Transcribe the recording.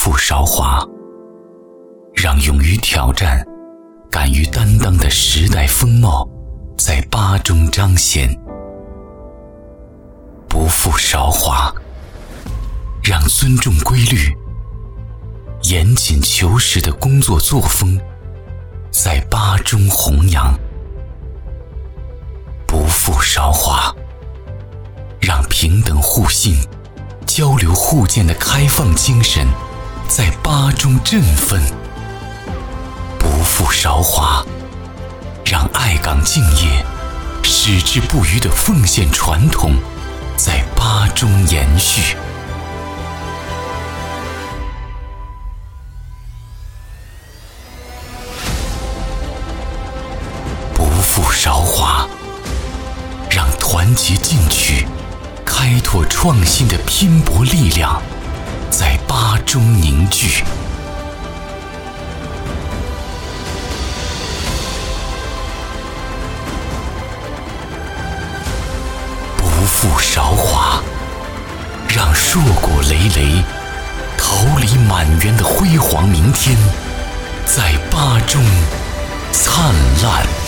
负韶华，让勇于挑战、敢于担当的时代风貌在巴中彰显。不负韶华，让尊重规律、严谨求实的工作作风在巴中弘扬。不负韶华，让平等互信、交流互鉴的开放精神在巴中振奋。不负韶华，让爱岗敬业、矢志不渝的奉献传统在巴中延续。不负韶华，让团结进取、开拓创新的拼搏力量在巴中凝聚。不负韶华，让硕果累累、桃李满园的辉煌明天在巴中灿烂。